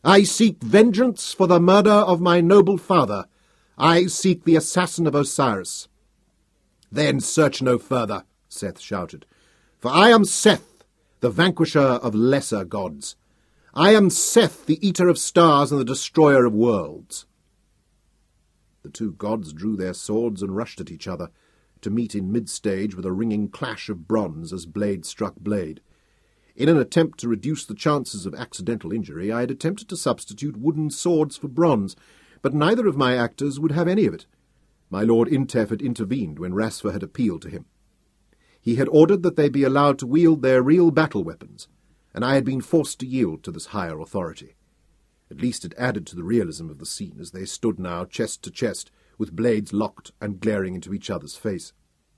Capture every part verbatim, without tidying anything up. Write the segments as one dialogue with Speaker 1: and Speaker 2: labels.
Speaker 1: I seek vengeance for the murder of my noble father. I seek the assassin of Osiris." "Then search no further," Seth shouted, "for I am Seth, the vanquisher of lesser gods. I am Seth, the eater of stars and the destroyer of worlds." The two gods drew their swords and rushed at each other, to meet in mid-stage with a ringing clash of bronze as blade struck blade. In an attempt to reduce the chances of accidental injury, I had attempted to substitute wooden swords for bronze, but neither of my actors would have any of it. My Lord Intef had intervened when Rasfer had appealed to him. He had ordered that they be allowed to wield their real battle weapons, and I had been forced to yield to this higher authority. At least it added to the realism of the scene as they stood now chest to chest, with blades locked and glaring into each other's face.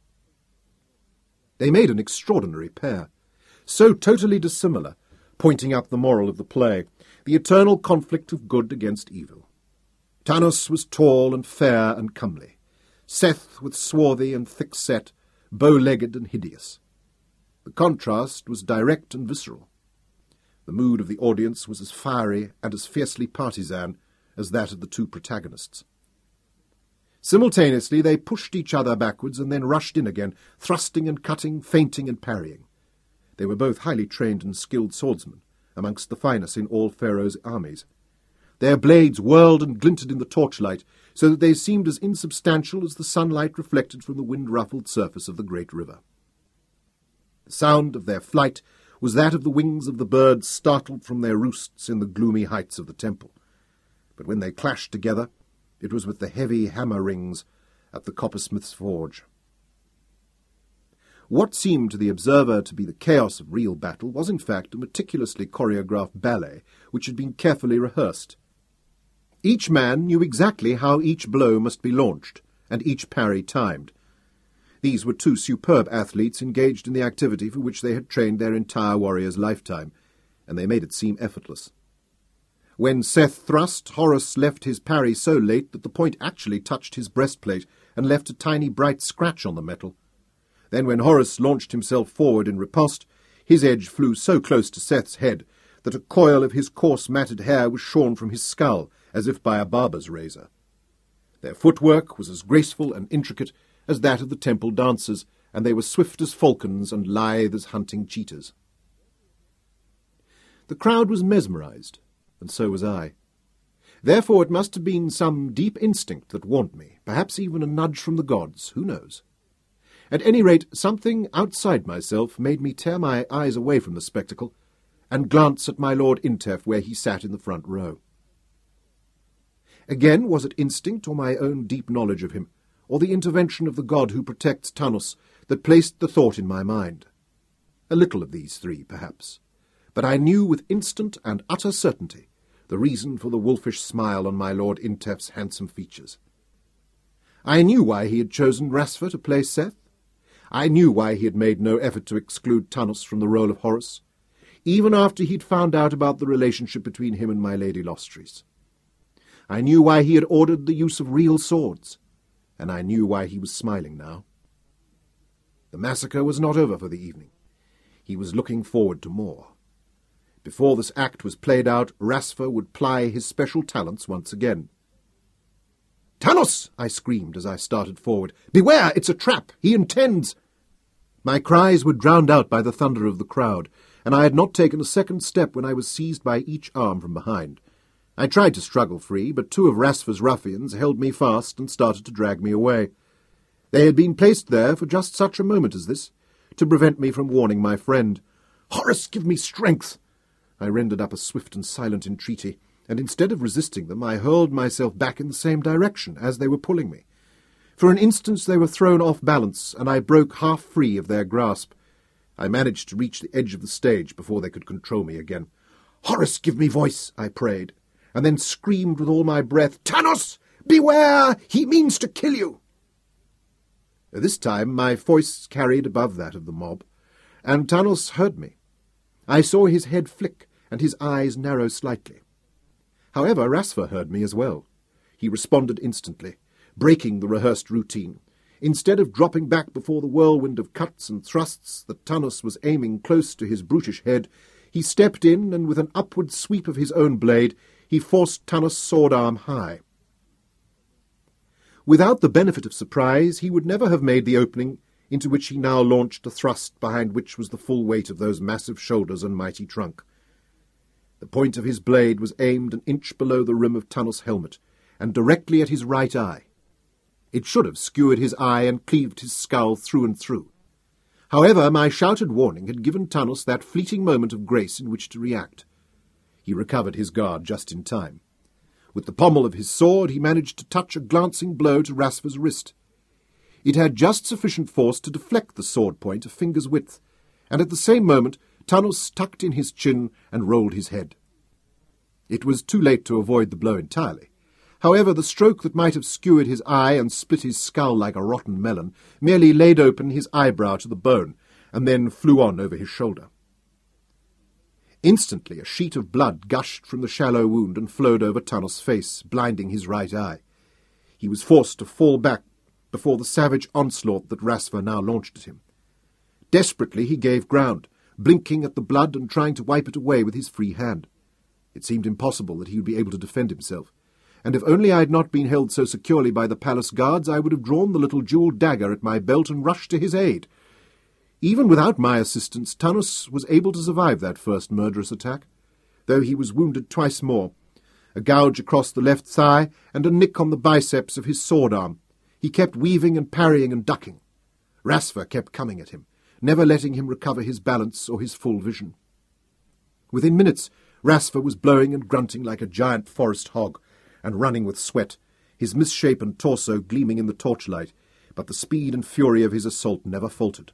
Speaker 1: They made an extraordinary pair, so totally dissimilar, pointing up the moral of the play, the eternal conflict of good against evil. Tanos was tall and fair and comely, Seth was swarthy and thick-set, bow-legged and hideous. The contrast was direct and visceral. The mood of the audience was as fiery and as fiercely partisan as that of the two protagonists. Simultaneously they pushed each other backwards and then rushed in again, thrusting and cutting, feinting and parrying. They were both highly trained and skilled swordsmen, amongst the finest in all Pharaoh's armies. Their blades whirled and glinted in the torchlight, so that they seemed as insubstantial as the sunlight reflected from the wind-ruffled surface of the great river. The sound of their flight was that of the wings of the birds startled from their roosts in the gloomy heights of the temple. But when they clashed together, it was with the heavy hammer rings at the coppersmith's forge. What seemed to the observer to be the chaos of real battle was in fact a meticulously choreographed ballet which had been carefully rehearsed. Each man knew exactly how each blow must be launched, and each parry timed. These were two superb athletes engaged in the activity for which they had trained their entire warrior's lifetime, and they made it seem effortless. When Seth thrust, Horus left his parry so late that the point actually touched his breastplate and left a tiny bright scratch on the metal. Then when Horus launched himself forward in riposte, his edge flew so close to Seth's head that a coil of his coarse matted hair was shorn from his skull, as if by a barber's razor. Their footwork was as graceful and intricate as that of the temple dancers, and they were swift as falcons and lithe as hunting cheetahs. The crowd was mesmerized, and so was I. Therefore it must have been some deep instinct that warned me, perhaps even a nudge from the gods, who knows? At any rate, something outside myself made me tear my eyes away from the spectacle and glance at my Lord Intef where he sat in the front row. Again, was it instinct or my own deep knowledge of him, or the intervention of the god who protects Tanos, that placed the thought in my mind? A little of these three, perhaps, but I knew with instant and utter certainty the reason for the wolfish smile on my Lord Intef's handsome features. I knew why he had chosen Rasfer to play Seth. I knew why he had made no effort to exclude Tanos from the role of Horus, even after he'd found out about the relationship between him and my Lady Lostris. I knew why he had ordered the use of real swords, and I knew why he was smiling now. The massacre was not over for the evening. He was looking forward to more. Before this act was played out, Rasfer would ply his special talents once again. "Tanos!" I screamed as I started forward. "Beware! It's a trap! He intends—" My cries were drowned out by the thunder of the crowd, and I had not taken a second step when I was seized by each arm from behind. I tried to struggle free, but two of Rasfer's ruffians held me fast and started to drag me away. They had been placed there for just such a moment as this, to prevent me from warning my friend. "Horus, give me strength!" I rendered up a swift and silent entreaty, and instead of resisting them, I hurled myself back in the same direction as they were pulling me. For an instant they were thrown off balance, and I broke half free of their grasp. I managed to reach the edge of the stage before they could control me again. "Horus, give me voice!" I prayed, and then screamed with all my breath, "Tanos! Beware! He means to kill you!" This time my voice carried above that of the mob, and Tanos heard me. I saw his head flick and his eyes narrow slightly. However, Rasfer heard me as well. He responded instantly, breaking the rehearsed routine. Instead of dropping back before the whirlwind of cuts and thrusts that Tanos was aiming close to his brutish head, he stepped in, and with an upward sweep of his own blade, he forced Tanos' sword-arm high. Without the benefit of surprise, he would never have made the opening into which he now launched a thrust behind which was the full weight of those massive shoulders and mighty trunk. The point of his blade was aimed an inch below the rim of Tanos' helmet, and directly at his right eye. It should have skewered his eye and cleaved his skull through and through. However, my shouted warning had given Tanos that fleeting moment of grace in which to react. He recovered his guard just in time. With the pommel of his sword, he managed to touch a glancing blow to Rasfer's wrist. It had just sufficient force to deflect the sword point a finger's width, and at the same moment Tanos tucked in his chin and rolled his head. It was too late to avoid the blow entirely. However, the stroke that might have skewered his eye and split his skull like a rotten melon merely laid open his eyebrow to the bone, and then flew on over his shoulder. Instantly a sheet of blood gushed from the shallow wound and flowed over Tanos' face, blinding his right eye. He was forced to fall back before the savage onslaught that Rasfer now launched at him. Desperately he gave ground, blinking at the blood and trying to wipe it away with his free hand. It seemed impossible that he would be able to defend himself, and if only I had not been held so securely by the palace guards, I would have drawn the little jewelled dagger at my belt and rushed to his aid. Even without my assistance, Tanos was able to survive that first murderous attack, though he was wounded twice more, a gouge across the left thigh and a nick on the biceps of his sword-arm. He kept weaving and parrying and ducking. Rasfer kept coming at him, never letting him recover his balance or his full vision. Within minutes, Rasfer was blowing and grunting like a giant forest hog, and running with sweat, his misshapen torso gleaming in the torchlight, but the speed and fury of his assault never faltered.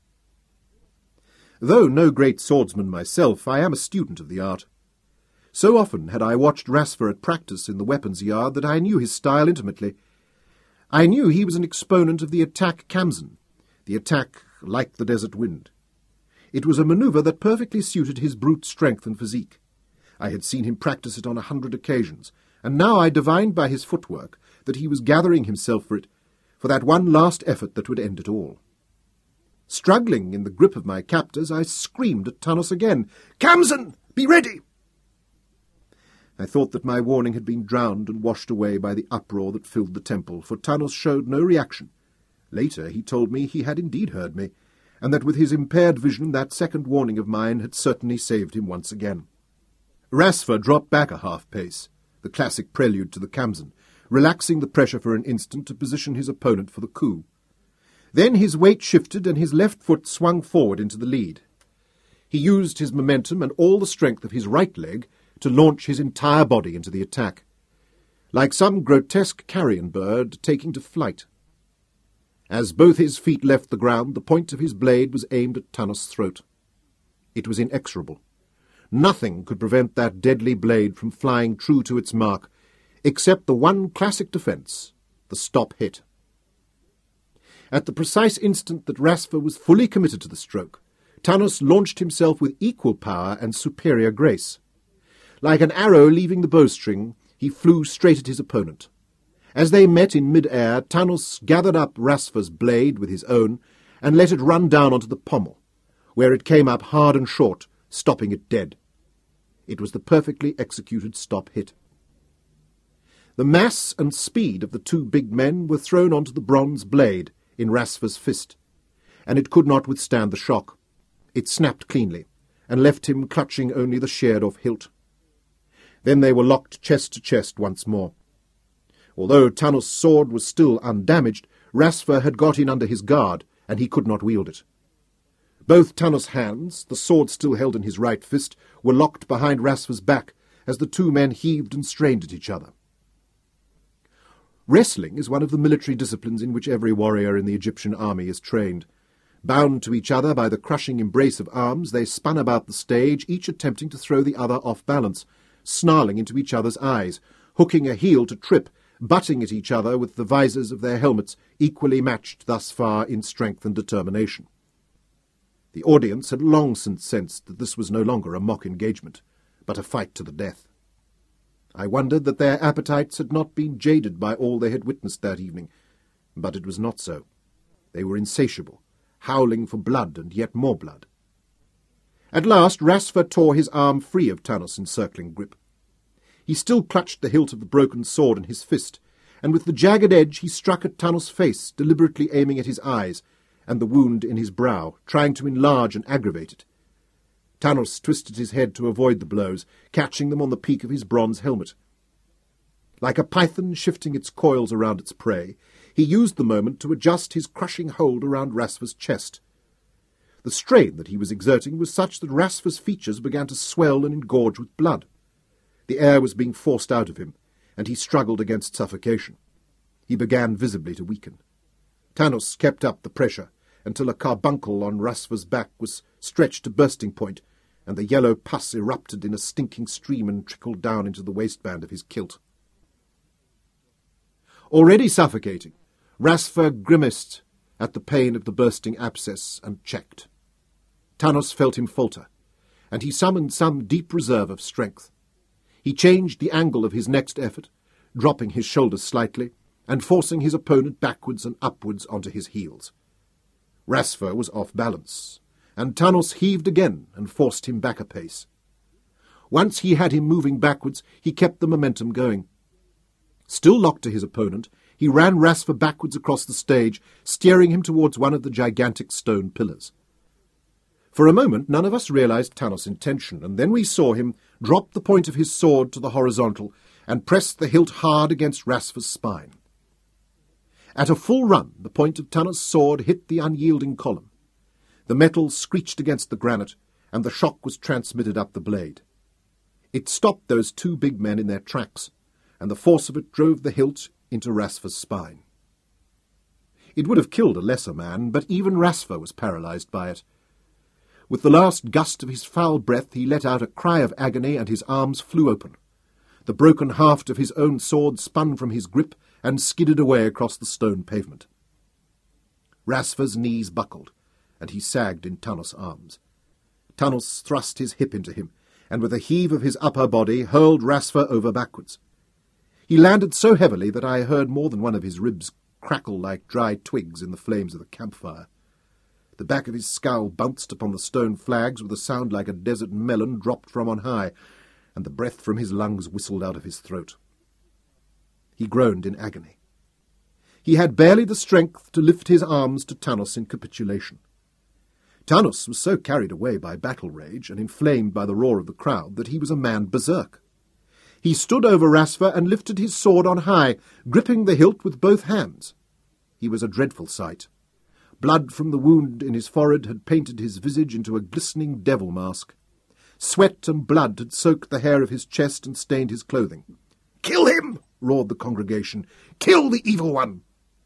Speaker 1: Though no great swordsman myself, I am a student of the art. So often had I watched Rasfer at practice in the weapons yard that I knew his style intimately. I knew he was an exponent of the attack Khamsin, the attack like the desert wind. It was a manoeuvre that perfectly suited his brute strength and physique. I had seen him practice it on a hundred occasions, and now I divined by his footwork that he was gathering himself for it, for that one last effort that would end it all. Struggling in the grip of my captors, I screamed at Tanos again, "Khamsin, be ready!" I thought that my warning had been drowned and washed away by the uproar that filled the temple, for Tanos showed no reaction. Later he told me he had indeed heard me, and that with his impaired vision that second warning of mine had certainly saved him once again. Rasfer dropped back a half-pace, the classic prelude to the Khamsin, relaxing the pressure for an instant to position his opponent for the coup. Then his weight shifted and his left foot swung forward into the lead. He used his momentum and all the strength of his right leg to launch his entire body into the attack, like some grotesque carrion bird taking to flight. As both his feet left the ground, the point of his blade was aimed at Tanos' throat. It was inexorable. Nothing could prevent that deadly blade from flying true to its mark, except the one classic defence, the stop hit. At the precise instant that Rasfer was fully committed to the stroke, Tanos launched himself with equal power and superior grace. Like an arrow leaving the bowstring, he flew straight at his opponent. As they met in mid-air, Tanos gathered up Rasfer's blade with his own and let it run down onto the pommel, where it came up hard and short, stopping it dead. It was the perfectly executed stop hit. The mass and speed of the two big men were thrown onto the bronze blade in Rasfer's fist, and it could not withstand the shock. It snapped cleanly, and left him clutching only the sheared-off hilt. Then they were locked chest to chest once more. Although Tanos' sword was still undamaged, Rasfer had got in under his guard, and he could not wield it. Both Tanos' hands, the sword still held in his right fist, were locked behind Rasfer's back as the two men heaved and strained at each other. Wrestling is one of the military disciplines in which every warrior in the Egyptian army is trained. Bound to each other by the crushing embrace of arms, they spun about the stage, each attempting to throw the other off balance, snarling into each other's eyes, hooking a heel to trip, butting at each other with the visors of their helmets, equally matched thus far in strength and determination. The audience had long since sensed that this was no longer a mock engagement, but a fight to the death. I wondered that their appetites had not been jaded by all they had witnessed that evening, but it was not so. They were insatiable, howling for blood and yet more blood. At last Rasfer tore his arm free of Tanos' encircling grip. He still clutched the hilt of the broken sword in his fist, and with the jagged edge he struck at Tanos' face, deliberately aiming at his eyes and the wound in his brow, trying to enlarge and aggravate it. Tanos twisted his head to avoid the blows, catching them on the peak of his bronze helmet. Like a python shifting its coils around its prey, he used the moment to adjust his crushing hold around Rasva's chest. The strain that he was exerting was such that Rasva's features began to swell and engorge with blood. The air was being forced out of him, and he struggled against suffocation. He began visibly to weaken. Tanos kept up the pressure until a carbuncle on Rasva's back was stretched to bursting point, and the yellow pus erupted in a stinking stream and trickled down into the waistband of his kilt. Already suffocating, Rasva grimaced at the pain of the bursting abscess and checked. Tanos felt him falter, and he summoned some deep reserve of strength. He changed the angle of his next effort, dropping his shoulders slightly and forcing his opponent backwards and upwards onto his heels. Rasva was off balance, and Tanos heaved again and forced him back a pace. Once he had him moving backwards, he kept the momentum going. Still locked to his opponent, he ran Rasva backwards across the stage, steering him towards one of the gigantic stone pillars. For a moment none of us realized Tanos' intention, and then we saw him drop the point of his sword to the horizontal and press the hilt hard against Rasva's spine. At a full run, the point of Tanos' sword hit the unyielding column. The metal screeched against the granite, and the shock was transmitted up the blade. It stopped those two big men in their tracks, and the force of it drove the hilt into Rasva's spine. It would have killed a lesser man, but even Rasva was paralyzed by it. With the last gust of his foul breath, he let out a cry of agony, and his arms flew open. The broken haft of his own sword spun from his grip and skidded away across the stone pavement. Rasva's knees buckled, and he sagged in Tanos' arms. Tanos thrust his hip into him, and with a heave of his upper body hurled Rasva over backwards. He landed so heavily that I heard more than one of his ribs crackle like dry twigs in the flames of the campfire. The back of his skull bounced upon the stone flags with a sound like a desert melon dropped from on high, and the breath from his lungs whistled out of his throat. He groaned in agony. He had barely the strength to lift his arms to Tanos in capitulation. Tanos was so carried away by battle rage and inflamed by the roar of the crowd that he was a man berserk. He stood over Rasva and lifted his sword on high, gripping the hilt with both hands. He was a dreadful sight. Blood from the wound in his forehead had painted his visage into a glistening devil mask. Sweat and blood had soaked the hair of his chest and stained his clothing. "Kill him!" roared the congregation. "Kill the evil one!"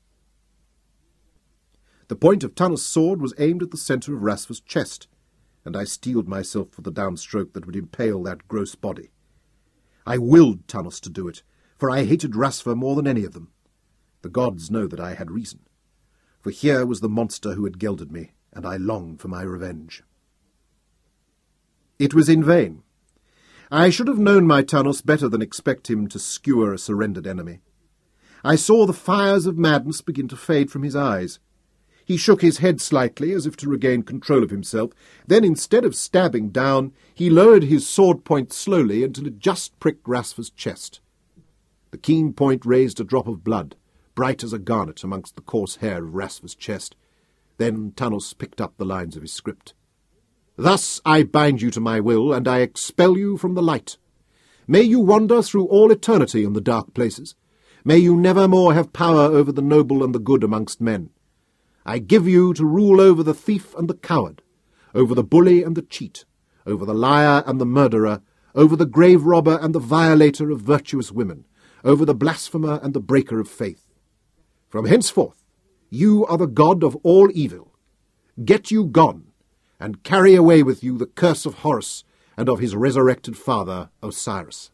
Speaker 1: The point of Tanos' sword was aimed at the centre of Rasva's chest, and I steeled myself for the downstroke that would impale that gross body. I willed Tanos to do it, for I hated Rasva more than any of them. The gods know that I had reason. For here was the monster who had gelded me, and I longed for my revenge. It was in vain. I should have known my Tanos better than expect him to skewer a surrendered enemy. I saw the fires of madness begin to fade from his eyes. He shook his head slightly, as if to regain control of himself. Then, instead of stabbing down, he lowered his sword point slowly until it just pricked Rasva's chest. The keen point raised a drop of blood, bright as a garnet amongst the coarse hair of Rasva's chest. Then Tanos picked up the lines of his script. "Thus I bind you to my will, and I expel you from the light. May you wander through all eternity in the dark places. May you never more have power over the noble and the good amongst men. I give you to rule over the thief and the coward, over the bully and the cheat, over the liar and the murderer, over the grave robber and the violator of virtuous women, over the blasphemer and the breaker of faith. From henceforth you are the god of all evil. Get you gone, and carry away with you the curse of Horus and of his resurrected father Osiris."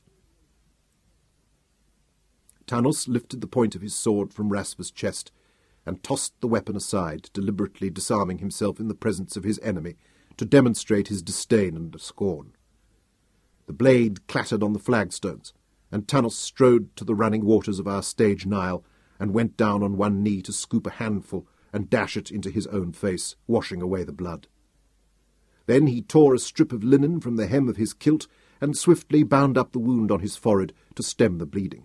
Speaker 1: Tanos lifted the point of his sword from Rasva's chest and tossed the weapon aside, deliberately disarming himself in the presence of his enemy to demonstrate his disdain and scorn. The blade clattered on the flagstones, and Tanos strode to the running waters of our stage Nile and went down on one knee to scoop a handful and dash it into his own face, washing away the blood. Then he tore a strip of linen from the hem of his kilt and swiftly bound up the wound on his forehead to stem the bleeding.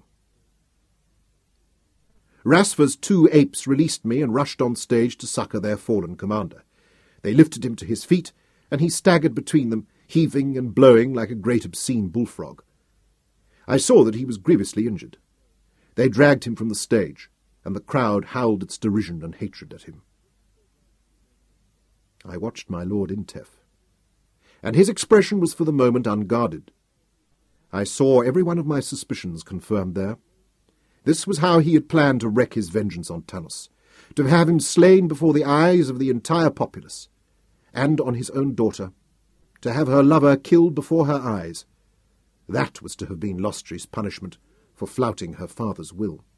Speaker 1: Rasfer's two apes released me and rushed on stage to succour their fallen commander. They lifted him to his feet, and he staggered between them, heaving and blowing like a great obscene bullfrog. I saw that he was grievously injured. They dragged him from the stage, and the crowd howled its derision and hatred at him. I watched my Lord Intef, and his expression was for the moment unguarded. I saw every one of my suspicions confirmed there. This was how he had planned to wreak his vengeance on Tanos, to have him slain before the eyes of the entire populace, and on his own daughter, to have her lover killed before her eyes. That was to have been Lostry's punishment for flouting her father's will.